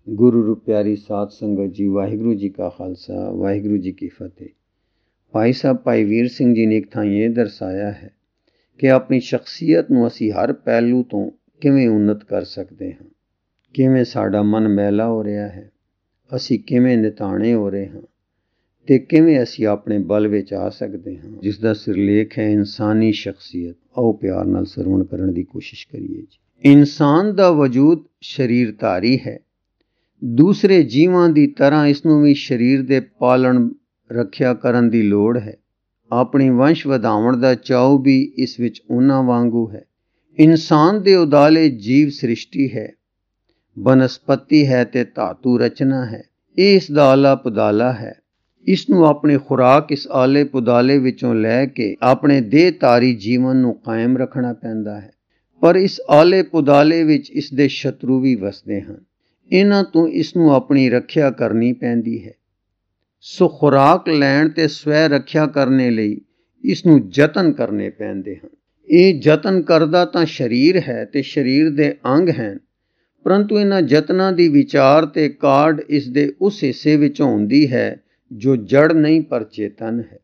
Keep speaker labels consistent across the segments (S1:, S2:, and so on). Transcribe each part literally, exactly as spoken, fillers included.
S1: गुरु रूप प्यारी साध संगत जी, वाहिगुरु जी का खालसा वाहिगुरु जी की फतेह। भाई साहब भाई वीर सिंह जी ने एक थां ये दर्शाया है कि अपनी शख्सियत ਨੂੰ ਅਸੀਂ ਹਰ ਪਹਿਲੂ ਤੋਂ ਕਿਵੇਂ ਉન્નਤ ਕਰ ਸਕਦੇ ਹਾਂ। ਕਿਵੇਂ ਸਾਡਾ ਮਨ ਮੈਲਾ ਹੋ ਰਿਹਾ ਹੈ, ਅਸੀਂ ਕਿਵੇਂ ਨਿਤਾਣੇ ਹੋ ਰਹੇ ਹਾਂ ਤੇ ਕਿਵੇਂ ਅਸੀਂ ਆਪਣੇ ਬਲ ਵਿੱਚ ਆ ਸਕਦੇ ਹਾਂ, ਜਿਸ ਦਾ ਸਿਰਲੇਖ ਹੈ ਇਨਸਾਨੀ ਸ਼ਖਸੀਅਤ। ਆਓ ਪਿਆਰ ਨਾਲ ਸਰਵਣ ਕਰਨ ਦੀ ਕੋਸ਼ਿਸ਼ ਕਰੀਏ ਜੀ। ਇਨਸਾਨ ਦਾ ਵਜੂਦ ਸ਼ਰੀਰਧਾਰੀ ਹੈ। ਦੂਸਰੇ ਜੀਵਾਂ ਦੀ ਤਰ੍ਹਾਂ ਇਸ ਨੂੰ ਵੀ ਸਰੀਰ ਦੇ ਪਾਲਣ ਰੱਖਿਆ ਕਰਨ ਦੀ ਲੋੜ ਹੈ। ਆਪਣੀ ਵੰਸ਼ ਵਧਾਉਣ ਦਾ ਚਾਉ ਵੀ ਇਸ ਵਿੱਚ ਉਹਨਾਂ ਵਾਂਗੂ ਹੈ। ਇਨਸਾਨ ਦੇ ਉਦਾਲੇ ਜੀਵ ਸ੍ਰਿਸ਼ਟੀ ਹੈ, ਬਨਸਪਤੀ ਹੈ ਤੇ ਧਾਤੂ ਰਚਨਾ ਹੈ। ਇਹ ਇਸ ਦਾ ਆਲਾ ਪੁਦਾਲਾ ਹੈ। ਇਸ ਨੂੰ ਆਪਣੀ ਖੁਰਾਕ ਇਸ ਆਲੇ ਪੁਦਾਲੇ ਵਿੱਚੋਂ ਲੈ ਕੇ ਆਪਣੇ ਦੇਹਧਾਰੀ ਜੀਵਨ ਨੂੰ ਕਾਇਮ ਰੱਖਣਾ ਪੈਂਦਾ ਹੈ। ਪਰ ਇਸ ਆਲੇ ਪੁਦਾਲੇ ਵਿੱਚ ਇਸ ਦੇ ਸ਼ਤਰੂ ਵੀ ਵਸਦੇ ਹਨ। ਇਹਨਾਂ ਤੋਂ ਇਸ ਨੂੰ ਆਪਣੀ ਰੱਖਿਆ ਕਰਨੀ ਪੈਂਦੀ ਹੈ। ਸੋ ਖੁਰਾਕ ਲੈਣ ਤੇ ਸਵੈ ਰੱਖਿਆ ਕਰਨੇ ਲਈ ਇਸ ਨੂੰ ਯਤਨ ਕਰਨੇ ਪੈਂਦੇ ਹਨ। ਇਹ ਯਤਨ ਕਰਦਾ ਤਾਂ ਸਰੀਰ ਹੈ ਤੇ ਸਰੀਰ ਦੇ ਅੰਗ ਹਨ, ਪਰੰਤੂ ਇਹਨਾਂ ਯਤਨਾਂ ਦੀ ਵਿਚਾਰ ਤੇ ਕਾਢ ਇਸ ਦੇ ਉਸ ਹਿੱਸੇ ਵਿੱਚੋਂ ਹੁੰਦੀ ਹੈ ਜੋ ਜੜ ਨਹੀਂ ਪਰ ਚੇਤਨ ਹੈ।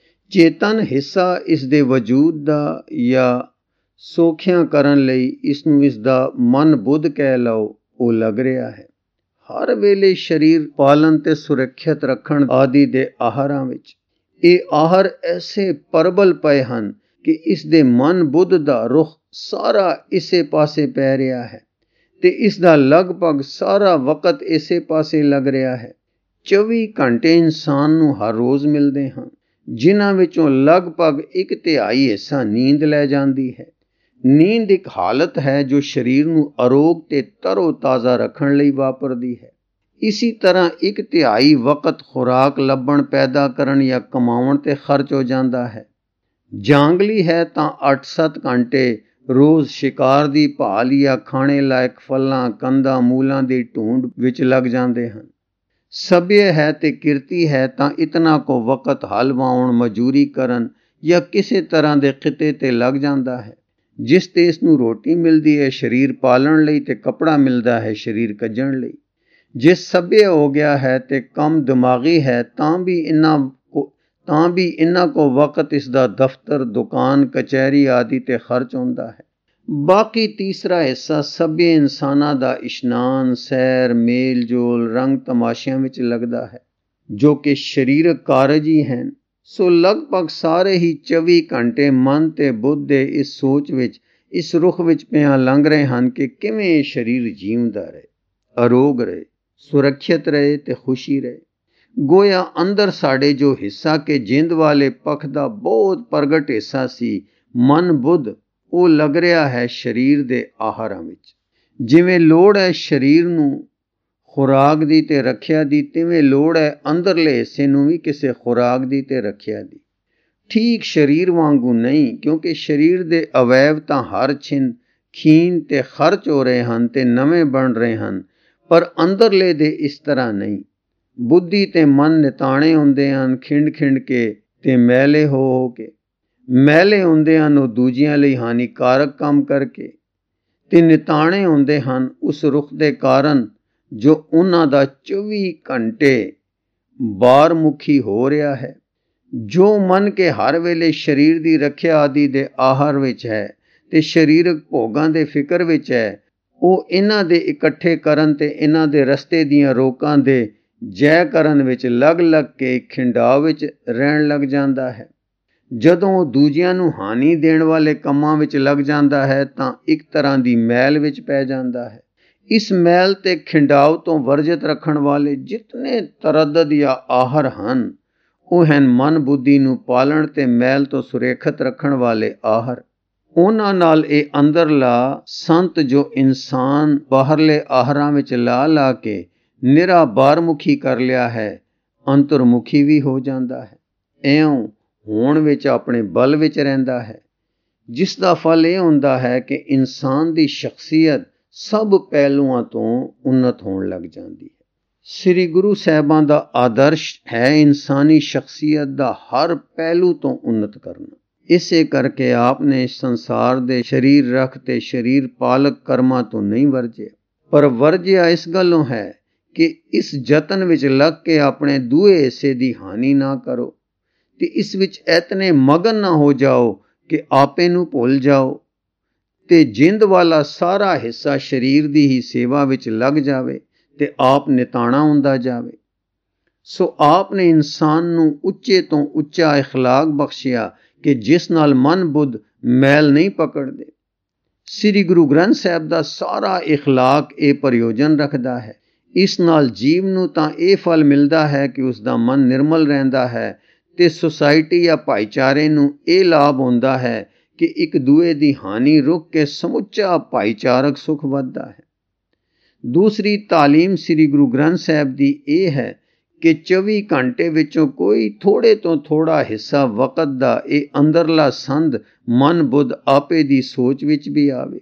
S1: ਚੇਤਨ ਹਿੱਸਾ ਇਸ ਦੇ ਵਜੂਦ ਦਾ ਜਾਂ ਸੌਖਿਆਂ ਕਰਨ ਲਈ ਇਸ ਨੂੰ ਇਸ ਦਾ ਮਨ ਬੁੱਧ ਕਹਿ ਲਓ, ਉਹ ਲੱਗ ਰਿਹਾ ਹੈ। ਹਰ ਵੇਲੇ ਸਰੀਰ ਪਾਲਣ ਤੇ ਸੁਰੱਖਿਅਤ ਰੱਖਣ ਆਦਿ ਦੇ ਆਹਾਰਾਂ ਵਿੱਚ ਇਹ ਆਹਾਰ ਐਸੇ ਪ੍ਰਬਲ ਪਏ ਹਨ ਕਿ ਇਸ ਦੇ ਮਨ ਬੁੱਧ ਦਾ ਰੁਖ ਸਾਰਾ ਇਸੇ ਪਾਸੇ ਪੈ ਰਿਹਾ ਹੈ ਤੇ ਇਸ ਦਾ ਲਗਭਗ ਸਾਰਾ ਵਕਤ ਇਸੇ ਪਾਸੇ ਲੱਗ ਰਿਹਾ ਹੈ। ਚੌਵੀ ਘੰਟੇ ਇਨਸਾਨ ਨੂੰ ਹਰ ਰੋਜ਼ ਮਿਲਦੇ ਹਨ, ਜਿਨ੍ਹਾਂ ਵਿੱਚੋਂ ਲਗਭਗ ਇੱਕ ਤਿਹਾਈ ਹਿੱਸਾ ਨੀਂਦ ਲੈ ਜਾਂਦੀ ਹੈ। ਨੀਂਦ ਇੱਕ ਹਾਲਤ ਹੈ ਜੋ ਸਰੀਰ ਨੂੰ ਅਰੋਗ ਤੇ ਤਰੋ ਤਾਜ਼ਾ ਰੱਖਣ ਲਈ ਵਾਪਰਦੀ ਹੈ। ਇਸੀ ਤਰ੍ਹਾਂ ਇੱਕ ਤਿਹਾਈ ਵਕਤ ਖੁਰਾਕ ਲੱਭਣ, ਪੈਦਾ ਕਰਨ ਜਾਂ ਕਮਾਉਣ ਤੇ ਖਰਚ ਹੋ ਜਾਂਦਾ ਹੈ। ਜਾਂਗਲੀ ਹੈ ਤਾਂ ਅੱਠ ਸੱਤ ਘੰਟੇ ਰੋਜ਼ ਸ਼ਿਕਾਰ ਦੀ ਭਾਲ ਜਾਂ ਖਾਣੇ ਲਾਇਕ ਫਲਾਂ, ਕੰਦਾਂ, ਮੂਲਾਂ ਦੀ ਢੂੰਡ ਵਿੱਚ ਲੱਗ ਜਾਂਦੇ ਹਨ। ਸਭਿਅ ਹੈ ਤੇ ਕਿਰਤੀ ਹੈ ਤਾਂ ਇਤਨਾ ਕੋ ਵਕਤ ਹਲ ਵਾਹੁਣ, ਮਜ਼ਦੂਰੀ ਕਰਨ ਜਾਂ ਕਿਸੇ ਤਰ੍ਹਾਂ ਦੇ ਕਿੱਤੇ ਤੇ ਲੱਗ ਜਾਂਦਾ ਹੈ, ਜਿਸ ਤੇ ਇਸ ਨੂੰ ਰੋਟੀ ਮਿਲਦੀ ਹੈ ਸਰੀਰ ਪਾਲਣ ਲਈ ਤੇ ਕੱਪੜਾ ਮਿਲਦਾ ਹੈ ਸਰੀਰ ਕੱਜਣ ਲਈ। ਜੇ ਸਭਿਅ ਹੋ ਗਿਆ ਹੈ ਤੇ ਕੰਮ ਦਿਮਾਗੀ ਹੈ ਤਾਂ ਵੀ ਇਹਨਾਂ ਕੋ ਤਾਂ ਵੀ ਇਹਨਾਂ ਕੋ ਵਕਤ ਇਸ ਦਾ ਦਫ਼ਤਰ, ਦੁਕਾਨ, ਕਚਹਿਰੀ ਆਦਿ ਤੇ ਖਰਚ ਹੁੰਦਾ ਹੈ। ਬਾਕੀ ਤੀਸਰਾ ਹਿੱਸਾ ਸਭਿਅ ਇਨਸਾਨਾਂ ਦਾ ਇਸ਼ਨਾਨ, ਸੈਰ, ਮੇਲ ਜੋਲ, ਰੰਗ ਤਮਾਸ਼ਿਆਂ ਵਿੱਚ ਲੱਗਦਾ ਹੈ, ਜੋ ਕਿ ਸਰੀਰਕ ਕਾਰਜ ਹੀ ਹਨ। ਸੋ ਲਗਭਗ ਸਾਰੇ ਹੀ ਚੌਵੀ ਘੰਟੇ ਮਨ ਤੇ ਬੁੱਧ ਦੇ ਇਸ ਸੋਚ ਵਿੱਚ, ਇਸ ਰੁਖ ਵਿੱਚ ਪਿਆ ਲੰਘ ਰਹੇ ਹਨ ਕਿ ਕਿਵੇਂ ਇਹ ਸਰੀਰ ਜੀਵਦਾ ਰਹੇ, ਅਰੋਗ ਰਹੇ, ਸੁਰੱਖਿਅਤ ਰਹੇ ਤੇ ਖੁਸ਼ੀ ਰਹੇ। ਗੋਇਆ ਅੰਦਰ ਸਾਡੇ ਜੋ ਹਿੱਸਾ ਕਿ ਜਿੰਦ ਵਾਲੇ ਪੱਖ ਦਾ ਬਹੁਤ ਪ੍ਰਗਟ ਹਿੱਸਾ ਸੀ, ਮਨ ਬੁੱਧ, ਉਹ ਲੱਗ ਰਿਹਾ ਹੈ ਸਰੀਰ ਦੇ ਆਹਾਰਾਂ ਵਿੱਚ। ਜਿਵੇਂ ਲੋੜ ਹੈ ਸਰੀਰ ਨੂੰ ਖੁਰਾਕ ਦੀ ਤੇ ਰੱਖਿਆ ਦੀ, ਤਿਵੇਂ ਲੋੜ ਹੈ ਅੰਦਰਲੇ ਹਿੱਸੇ ਨੂੰ ਵੀ ਕਿਸੇ ਖੁਰਾਕ ਦੀ ਤੇ ਰੱਖਿਆ ਦੀ। ਠੀਕ ਸਰੀਰ ਵਾਂਗੂ ਨਹੀਂ, ਕਿਉਂਕਿ ਸਰੀਰ ਦੇ ਅਵੈਵ ਤਾਂ ਹਰ ਛਿਨ ਖੀਨ ਤੇ ਖਰਚ ਹੋ ਰਹੇ ਹਨ ਤੇ ਨਵੇਂ ਬਣ ਰਹੇ ਹਨ, ਪਰ ਅੰਦਰਲੇ ਦੇ ਇਸ ਤਰ੍ਹਾਂ ਨਹੀਂ। ਬੁੱਧੀ ਤੇ ਮਨ ਨਿਤਾਣੇ ਹੁੰਦੇ ਹਨ, ਖਿੰਡ ਖਿੰਡ ਕੇ ਤੇ ਮੈਲੇ ਹੋ ਹੋ ਕੇ। ਮੈਲੇ ਹੁੰਦੇ ਹਨ ਉਹ ਦੂਜਿਆਂ ਲਈ ਹਾਨੀਕਾਰਕ ਕੰਮ ਕਰਕੇ, ਤੇ ਨਿਤਾਣੇ ਹੁੰਦੇ ਹਨ ਉਸ ਰੁਖ ਦੇ ਕਾਰਨ ਜੋ ਉਹਨਾਂ ਦਾ ਚੌਵੀ ਘੰਟੇ ਬਾਹਰਮੁਖੀ ਹੋ ਰਿਹਾ ਹੈ। ਜੋ ਮਨ ਕੇ ਹਰ ਵੇਲੇ ਸਰੀਰ ਦੀ ਰੱਖਿਆ ਆਦਿ ਦੇ ਆਹਾਰ ਵਿੱਚ ਹੈ ਤੇ ਸਰੀਰਕ ਭੋਗਾਂ ਦੇ ਫਿਕਰ ਵਿੱਚ ਹੈ, ਉਹ ਇਹਨਾਂ ਦੇ ਇਕੱਠੇ ਕਰਨ ਤੇ ਇਹਨਾਂ ਦੇ ਰਸਤੇ ਦੀਆਂ ਰੋਕਾਂ ਦੇ ਜੈ ਕਰਨ ਵਿੱਚ ਲੱਗ ਲੱਗ ਕੇ ਖਿੰਡਾਅ ਵਿੱਚ ਰਹਿਣ ਲੱਗ ਜਾਂਦਾ ਹੈ। ਜਦੋਂ ਉਹ ਦੂਜਿਆਂ ਨੂੰ ਹਾਨੀ ਦੇਣ ਵਾਲੇ ਕੰਮਾਂ ਵਿੱਚ ਲੱਗ ਜਾਂਦਾ ਹੈ ਤਾਂ ਇੱਕ ਤਰ੍ਹਾਂ ਦੀ ਮੈਲ ਵਿੱਚ ਪੈ ਜਾਂਦਾ ਹੈ। ਇਸ ਮੈਲ ਤੇ ਖਿੰਡਾਅ ਤੋਂ ਵਰਜਿਤ ਰੱਖਣ ਵਾਲੇ ਜਿਤਨੇ ਤਰੱਦਦ ਜਾਂ ਆਹਾਰ ਹਨ, ਉਹ ਹਨ ਮਨ ਬੁੱਧੀ ਨੂੰ ਪਾਲਣ ਤੇ ਮੈਲ ਤੋਂ ਸੁਰੱਖਿਅਤ ਰੱਖਣ ਵਾਲੇ ਆਹਾਰ। ਉਹਨਾਂ ਨਾਲ ਇਹ ਅੰਦਰਲਾ ਸੰਤ ਜੋ ਇਨਸਾਨ ਬਾਹਰਲੇ ਆਹਾਰਾਂ ਵਿੱਚ ਲਾ ਲਾ ਕੇ ਨਿਰਾ ਬਾਹਰਮੁਖੀ ਕਰ ਲਿਆ ਹੈ, ਅੰਤਰਮੁਖੀ ਵੀ ਹੋ ਜਾਂਦਾ ਹੈ। ਇਉਂ ਹੋਣ ਵਿੱਚ ਆਪਣੇ ਬਲ ਵਿੱਚ ਰਹਿੰਦਾ ਹੈ, ਜਿਸ ਦਾ ਫਲ ਇਹ ਹੁੰਦਾ ਹੈ ਕਿ ਇਨਸਾਨ ਦੀ ਸ਼ਖਸੀਅਤ ਸਭ ਪਹਿਲੂਆਂ ਤੋਂ ਉન્નਤ ਹੋਣ ਲੱਗ ਜਾਂਦੀ ਹੈ। ਸ੍ਰੀ ਗੁਰੂ ਸਾਹਿਬਾਂ ਦਾ ਆਦਰਸ਼ ਹੈ ਇਨਸਾਨੀ ਸ਼ਖਸੀਅਤ ਦਾ ਹਰ ਪਹਿਲੂ ਤੋਂ ਉન્નਤ ਕਰਨਾ। ਇਸੇ ਕਰਕੇ ਆਪ ਨੇ ਇਸ ਸੰਸਾਰ ਦੇ ਸਰੀਰ ਰੱਖ ਤੇ ਸਰੀਰ ਪਾਲਕ ਕਰਮਾਂ ਤੋਂ ਨਹੀਂ ਵਰਜਿਆ, ਪਰ ਵਰਜਿਆ ਇਸ ਗੱਲੋਂ ਹੈ ਕਿ ਇਸ ਯਤਨ ਵਿੱਚ ਲੱਗ ਕੇ ਆਪਣੇ ਦੂਏ ਹਿੱਸੇ ਦੀ ਹਾਨੀ ਨਾ ਕਰੋ ਤੇ ਇਸ ਵਿੱਚ ਇਤਨੇ ਮਗਨ ਨਾ ਹੋ ਜਾਓ ਕਿ ਆਪੇ ਨੂੰ ਭੁੱਲ ਜਾਓ ਤੇ ਜਿੰਦ ਵਾਲਾ ਸਾਰਾ ਹਿੱਸਾ ਸਰੀਰ ਦੀ ਹੀ ਸੇਵਾ ਵਿੱਚ ਲੱਗ ਜਾਵੇ ਤੇ ਆਪ ਨਿਤਾਣਾ ਹੁੰਦਾ ਜਾਵੇ। ਸੋ ਆਪ ਨੇ ਇਨਸਾਨ ਨੂੰ ਉੱਚੇ ਤੋਂ ਉੱਚਾ ਇਖਲਾਕ ਬਖਸ਼ਿਆ ਕਿ ਜਿਸ ਨਾਲ ਮਨ ਬੁੱਧ ਮੈਲ ਨਹੀਂ ਪਕੜਦੇ। ਸ੍ਰੀ ਗੁਰੂ ਗ੍ਰੰਥ ਸਾਹਿਬ ਦਾ ਸਾਰਾ ਇਖਲਾਕ ਇਹ ਪ੍ਰਯੋਜਨ ਰੱਖਦਾ ਹੈ। ਇਸ ਨਾਲ ਜੀਵ ਨੂੰ ਤਾਂ ਇਹ ਫਲ ਮਿਲਦਾ ਹੈ ਕਿ ਉਸ ਦਾ ਮਨ ਨਿਰਮਲ ਰਹਿੰਦਾ ਹੈ ਤੇ ਸੁਸਾਇਟੀ ਜਾਂ ਭਾਈਚਾਰੇ ਨੂੰ ਇਹ ਲਾਭ ਹੁੰਦਾ ਹੈ ਕਿ ਇੱਕ ਦੂਏ ਦੀ ਹਾਨੀ ਰੁਕ ਕੇ ਸਮੁੱਚਾ ਭਾਈਚਾਰਕ ਸੁਖ ਵੱਧਦਾ ਹੈ। ਦੂਸਰੀ ਤਾਲੀਮ ਸ੍ਰੀ ਗੁਰੂ ਗ੍ਰੰਥ ਸਾਹਿਬ ਦੀ ਇਹ ਹੈ ਕਿ ਚੌਵੀ ਘੰਟੇ ਵਿੱਚੋਂ ਕੋਈ ਥੋੜੇ ਤੋਂ ਥੋੜਾ ਹਿੱਸਾ ਵਕਤ ਦਾ ਇਹ ਅੰਦਰਲਾ ਸੰਦ ਮਨ ਬੁੱਧ ਆਪੇ ਦੀ ਸੋਚ ਵਿੱਚ ਵੀ ਆਵੇ।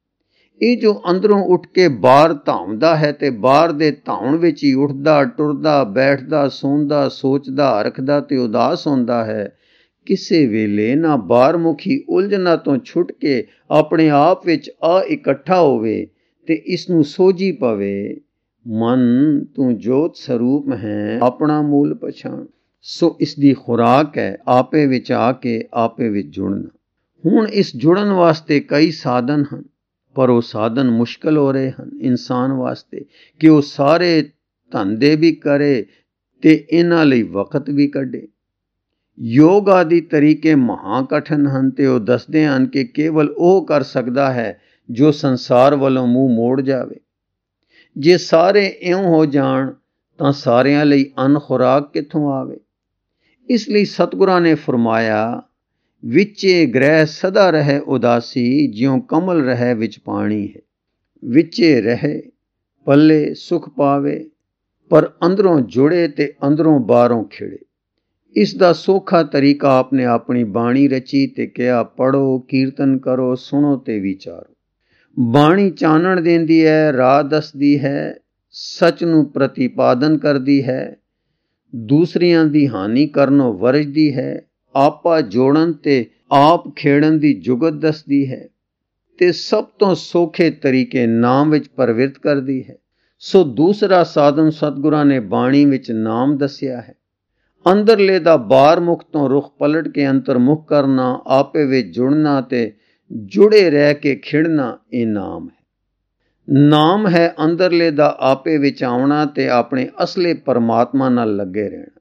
S1: ਇਹ ਜੋ ਅੰਦਰੋਂ ਉੱਠ ਕੇ ਬਾਹਰ ਧਾਉਂਦਾ ਹੈ ਤੇ ਬਾਹਰ ਦੇ ਧਾਉਣ ਵਿੱਚ ਹੀ ਉੱਠਦਾ ਟੁਰਦਾ ਬੈਠਦਾ ਸੌਂਦਾ ਸੋਚਦਾ ਹਰਖਦਾ ਤੇ ਉਦਾਸ ਹੁੰਦਾ ਹੈ, ਕਿਸੇ ਵੇਲੇ ਨਾ ਬਾਹਰਮੁਖੀ ਉਲਝਣਾ ਤੋਂ ਛੁੱਟ ਕੇ ਆਪਣੇ ਆਪ ਵਿੱਚ ਆ ਇਕੱਠਾ ਹੋਵੇ ਤੇ ਇਸ ਨੂੰ ਸੋਝੀ ਪਵੇ, ਮਨ ਤੂੰ ਜੋਤ ਸਰੂਪ ਹੈ, ਆਪਣਾ ਮੂਲ ਪਛਾਣ। ਸੋ ਇਸ ਦੀ ਖੁਰਾਕ ਹੈ ਆਪੇ ਵਿੱਚ ਆ ਕੇ ਆਪੇ ਵਿੱਚ ਜੁੜਨਾ। ਹੁਣ ਇਸ ਜੁੜਨ ਵਾਸਤੇ ਕਈ ਸਾਧਨ ਹਨ, ਪਰ ਉਹ ਸਾਧਨ ਮੁਸ਼ਕਲ ਹੋ ਰਹੇ ਹਨ ਇਨਸਾਨ ਵਾਸਤੇ ਕਿ ਉਹ ਸਾਰੇ ਧੰਦੇ ਵੀ ਕਰੇ ਤੇ ਇਹਨਾਂ ਲਈ ਵਕਤ ਵੀ ਕੱਢੇ। ਯੋਗ ਆਦਿ ਤਰੀਕੇ ਮਹਾ ਕਠਿਨ ਹਨ ਤੇ ਉਹ ਦੱਸਦੇ ਹਨ ਕਿ ਕੇਵਲ ਉਹ ਕਰ ਸਕਦਾ ਹੈ ਜੋ ਸੰਸਾਰ ਵੱਲੋਂ ਮੂੰਹ ਮੋੜ ਜਾਵੇ। ਜੇ ਸਾਰੇ ਇਉਂ ਹੋ ਜਾਣ ਤਾਂ ਸਾਰਿਆਂ ਲਈ ਅੰਨ ਖੁਰਾਕ ਕਿੱਥੋਂ ਆਵੇ। ਇਸ ਲਈ ਸਤਿਗੁਰਾਂ ਨੇ ਫਰਮਾਇਆ, ਵਿੱਚੇ ਗ੍ਰਹਿ ਸਦਾ ਰਹੇ ਉਦਾਸੀ, ਜਿਉਂ ਕਮਲ ਰਹੇ ਵਿੱਚ ਪਾਣੀ ਹੈ। ਵਿੱਚੇ ਰਹੇ ਪੱਲੇ ਸੁਖ ਪਾਵੇ, ਪਰ ਅੰਦਰੋਂ ਜੁੜੇ ਤੇ ਅੰਦਰੋਂ ਬਾਹਰੋਂ ਖਿੜੇ। ਇਸ ਦਾ ਸੌਖਾ ਤਰੀਕਾ ਆਪਨੇ ਆਪਣੀ ਬਾਣੀ ਰਚੀ ਤੇ ਕਿਹਾ, ਪੜੋ ਕੀਰਤਨ ਕਰੋ ਸੁਣੋ ਤੇ ਵਿਚਾਰੋ। ਬਾਣੀ ਚਾਨਣ ਦਿੰਦੀ ਹੈ, ਰਾਹ ਦੱਸਦੀ ਹੈ, ਸੱਚ ਨੂੰ ਪ੍ਰਤੀਪਾਦਨ ਕਰਦੀ ਹੈ, ਦੂਸਰਿਆਂ ਦੀ ਹਾਨੀ ਕਰਨੋਂ ਵਰਜਦੀ ਹੈ, ਆਪਾ ਜੋੜਨ ਤੇ ਆਪ ਖੇੜਨ ਦੀ ਜੁਗਤ ਦੱਸਦੀ ਹੈ ਤੇ ਸਭ ਤੋਂ ਸੌਖੇ ਤਰੀਕੇ ਨਾਮ ਵਿੱਚ ਪ੍ਰਵਿਰਤ ਕਰਦੀ ਹੈ। ਸੋ ਦੂਸਰਾ ਸਾਧਨ ਸਤਿਗੁਰਾਂ ਨੇ ਬਾਣੀ ਵਿੱਚ ਨਾਮ ਦੱਸਿਆ ਹੈ। ਅੰਦਰਲੇ ਦਾ ਬਾਹਰ ਮੁਖ ਤੋਂ ਰੁਖ ਪਲਟ ਕੇ ਅੰਤਰਮੁਖ ਕਰਨਾ, ਆਪੇ ਵਿੱਚ ਜੁੜਨਾ ਤੇ ਜੁੜੇ ਰਹਿ ਕੇ ਖਿੜਨਾ, ਇਹ ਨਾਮ ਹੈ। ਨਾਮ ਹੈ ਅੰਦਰਲੇ ਦਾ ਆਪੇ ਵਿੱਚ ਆਉਣਾ ਤੇ ਆਪਣੇ ਅਸਲੇ ਪਰਮਾਤਮਾ ਨਾਲ ਲੱਗੇ ਰਹਿਣਾ।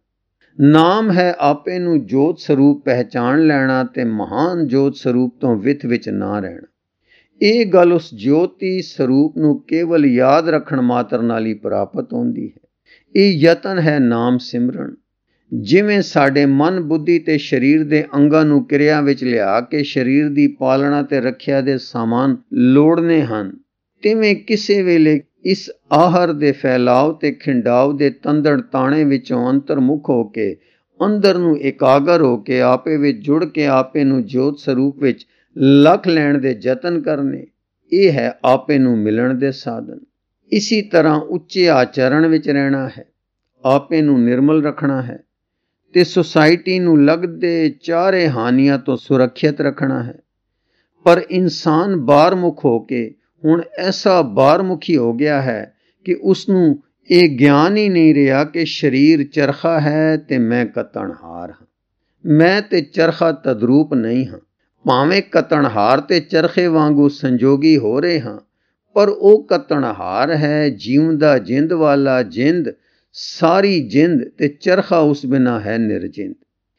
S1: ਨਾਮ ਹੈ ਆਪੇ ਨੂੰ ਜੋਤ ਸਰੂਪ ਪਹਿਚਾਣ ਲੈਣਾ ਤੇ ਮਹਾਨ ਜੋਤ ਸਰੂਪ ਤੋਂ ਵਿਥ ਵਿੱਚ ਨਾ ਰਹਿਣਾ। ਇਹ ਗੱਲ ਉਸ ਜੋਤੀ ਸਰੂਪ ਨੂੰ ਕੇਵਲ ਯਾਦ ਰੱਖਣ ਮਾਤਰ ਨਾਲ ਹੀ ਪ੍ਰਾਪਤ ਹੁੰਦੀ ਹੈ। ਇਹ ਯਤਨ ਹੈ ਨਾਮ ਸਿਮਰਨ। ਜਿਵੇਂ ਸਾਡੇ ਮਨ ਬੁੱਧੀ ਤੇ ਸਰੀਰ ਦੇ ਅੰਗਾਂ ਨੂੰ ਕਿਰਿਆ ਵਿੱਚ ਲਿਆ ਕੇ ਸਰੀਰ ਦੀ ਪਾਲਣਾ ਤੇ ਰੱਖਿਆ ਦੇ ਸਾਮਾਨ ਲੋੜਨੇ ਹਨ, ਤਿਵੇਂ ਕਿਸੇ ਵੇਲੇ ਇਸ ਆਹਰ ਦੇ ਫੈਲਾਵ ਤੇ ਖਿੰਡਾਵ ਦੇ ਤੰਦੜ ਤਾਣੇ ਵਿੱਚੋਂ ਅੰਤਰਮੁਖ ਹੋ ਕੇ ਅੰਦਰ ਨੂੰ ਇਕਾਗਰ ਹੋ ਕੇ ਆਪੇ ਵਿੱਚ ਜੁੜ ਕੇ ਆਪੇ ਨੂੰ ਜੋਤ ਸਰੂਪ ਵਿੱਚ ਲਖ ਲੈਣ ਦੇ ਯਤਨ ਕਰਨੇ, ਇਹ ਹੈ ਆਪੇ ਨੂੰ ਮਿਲਣ ਦੇ ਸਾਧਨ। ਇਸੀ ਤਰ੍ਹਾਂ ਉੱਚੇ ਆਚਰਣ ਵਿੱਚ ਰਹਿਣਾ ਹੈ, ਆਪੇ ਨੂੰ ਨਿਰਮਲ ਰੱਖਣਾ ਹੈ ਤੇ ਸੁਸਾਇਟੀ ਨੂੰ ਲੱਗਦੇ ਚਾਰੇ ਹਾਨੀਆਂ ਤੋਂ ਸੁਰੱਖਿਅਤ ਰੱਖਣਾ ਹੈ। ਪਰ ਇਨਸਾਨ ਬਾਹਰਮੁਖ ਹੋ ਕੇ ਹੁਣ ਐਸਾ ਬਾਹਰਮੁਖੀ ਹੋ ਗਿਆ ਹੈ ਕਿ ਉਸ ਨੂੰ ਇਹ ਗਿਆਨ ਹੀ ਨਹੀਂ ਰਿਹਾ ਕਿ ਸਰੀਰ ਚਰਖਾ ਹੈ ਤੇ ਮੈਂ ਕੱਤਣਹਾਰ ਹਾਂ। ਮੈਂ ਤੇ ਚਰਖਾ ਤਦਰੂਪ ਨਹੀਂ ਹਾਂ। ਭਾਵੇਂ ਕੱਤਣਹਾਰ ਤੇ ਚਰਖੇ ਵਾਂਗੂ ਸੰਜੋਗੀ ਹੋ ਰਹੇ ਹਾਂ, ਪਰ ਉਹ ਕੱਤਣਹਾਰ ਹੈ ਜੀਉਂਦਾ ਜਿੰਦ ਵਾਲਾ, ਜਿੰਦ ਸਾਰੀ ਜਿੰਦ ਤੇ ਚਰਖਾ ਉਸ ਬਿਨਾਂ ਹੈ ਨਿਰਜਿੰਦ।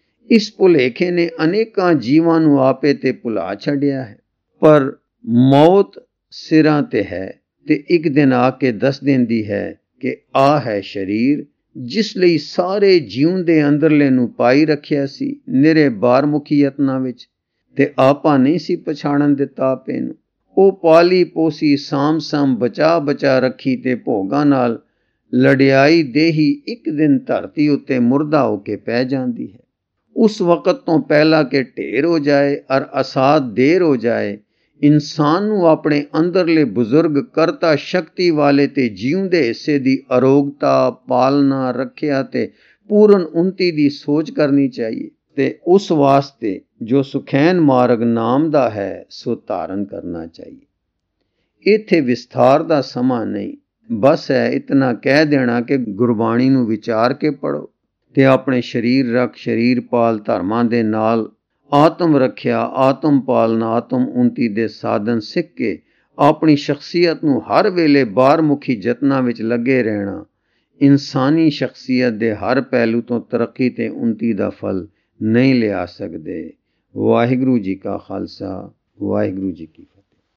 S1: ਇਸ ਭੁਲੇਖੇ ਨੇ ਅਨੇਕਾਂ ਜੀਵਾਂ ਨੂੰ ਆਪੇ ਤੇ ਭੁਲਾ ਛੱਡਿਆ ਹੈ। ਪਰ ਮੌਤ ਸਿਰਾਂ ਤੇ ਹੈ ਤੇ ਇੱਕ ਦਿਨ ਆ ਕੇ ਦੱਸ ਦਿੰਦੀ ਹੈ ਕਿ ਆ ਹੈ ਸਰੀਰ, ਜਿਸ ਲਈ ਸਾਰੇ ਜਿਉਂਦੇ ਅੰਦਰਲੇ ਨੂੰ ਪਾਈ ਰੱਖਿਆ ਸੀ ਨਿਰੇ ਬਾਹਰਮੁਖੀ ਯਤਨਾਂ ਵਿੱਚ, ਤੇ ਆਪਾ ਨਹੀਂ ਸੀ ਪਛਾਣਨ ਦਿੱਤਾ ਆਪੇ ਨੂੰ। ਉਹ ਪਾਲੀ ਪੋਸੀ ਸਾਂਭ ਸਾਂਭ ਬਚਾ ਬਚਾ ਰੱਖੀ ਤੇ ਭੋਗਾਂ ਨਾਲ ਲੜਿਆਈ ਦੇਹੀ ਇੱਕ ਦਿਨ ਧਰਤੀ ਉੱਤੇ ਮੁਰਦਾ ਹੋ ਕੇ ਪੈ ਜਾਂਦੀ ਹੈ। ਉਸ ਵਕਤ ਤੋਂ ਪਹਿਲਾਂ ਕਿ ਢੇਰ ਹੋ ਜਾਏ ਅਰ ਅਸਾਦ ਦੇਰ ਹੋ ਜਾਏ, ਇਨਸਾਨ ਨੂੰ ਆਪਣੇ ਅੰਦਰਲੇ ਬਜ਼ੁਰਗ ਕਰਤਾ ਸ਼ਕਤੀ ਵਾਲੇ ਤੇ ਜਿਉਂਦੇ ਹਿੱਸੇ ਦੀ ਅਰੋਗਤਾ, ਪਾਲਣਾ, ਰੱਖਿਆ ਤੇ ਪੂਰਨ ਉਨਤੀ ਦੀ ਸੋਚ ਕਰਨੀ ਚਾਹੀਏ ਤੇ ਉਸ ਵਾਸਤੇ ਜੋ ਸੁਖੈਨ ਮਾਰਗ ਨਾਮ ਦਾ ਹੈ ਸੋ ਧਾਰਨ ਕਰਨਾ ਚਾਹੀਏ। ਇੱਥੇ ਵਿਸਥਾਰ ਦਾ ਸਮਾਂ ਨਹੀਂ, ਬਸ ਹੈ ਇਤਨਾ ਕਹਿ ਦੇਣਾ ਕਿ ਗੁਰਬਾਣੀ ਨੂੰ ਵਿਚਾਰ ਕੇ ਪੜੋ ਤੇ ਆਪਣੇ ਸਰੀਰ ਰੱਖ ਸਰੀਰ ਪਾਲ ਧਰਮਾਂ ਦੇ ਨਾਲ ਆਤਮ ਰੱਖਿਆ, ਆਤਮ ਪਾਲਨਾ, ਆਤਮ ਉਨਤੀ ਦੇ ਸਾਧਨ ਸਿੱਖ ਕੇ ਆਪਣੀ ਸ਼ਖਸੀਅਤ ਨੂੰ ਹਰ ਵੇਲੇ ਬਾਹਰਮੁਖੀ ਯਤਨਾਂ ਵਿੱਚ ਲੱਗੇ ਰਹਿਣਾ ਇਨਸਾਨੀ ਸ਼ਖਸੀਅਤ ਦੇ ਹਰ ਪਹਿਲੂ ਤੋਂ ਤਰੱਕੀ ਤੇ ਉਨਤੀ ਦਾ ਫਲ ਨਹੀਂ ਲਿਆ ਸਕਦੇ। ਵਾਹਿਗੁਰੂ ਜੀ ਕਾ ਖਾਲਸਾ, ਵਾਹਿਗੁਰੂ ਜੀ ਕੀ